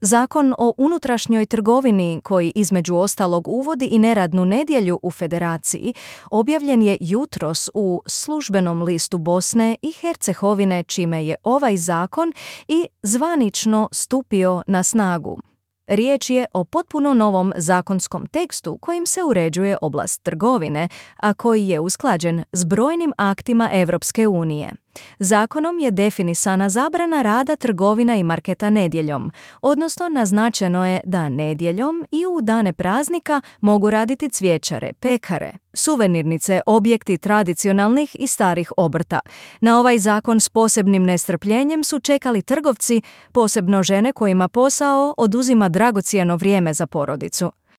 Zakon o unutrašnjoj trgovini, koji između ostalog uvodi i neradnu nedjelju u Federaciji, objavljen je jutros u službenom listu Bosne i Hercegovine, čime je ovaj zakon i zvanično stupio na snagu. Riječ je o potpuno novom zakonskom tekstu kojim se uređuje oblast trgovine, a koji je usklađen s brojnim aktima Europske unije. Zakonom je definisana zabrana rada trgovina i marketa nedjeljom, odnosno naznačeno je da nedjeljom i u dane praznika mogu raditi cvjećare, pekare, suvenirnice, objekti tradicionalnih i starih obrta. Na ovaj zakon s posebnim nestrpljenjem su čekali trgovci, posebno žene kojima posao oduzima dragocjeno vrijeme za porodicu.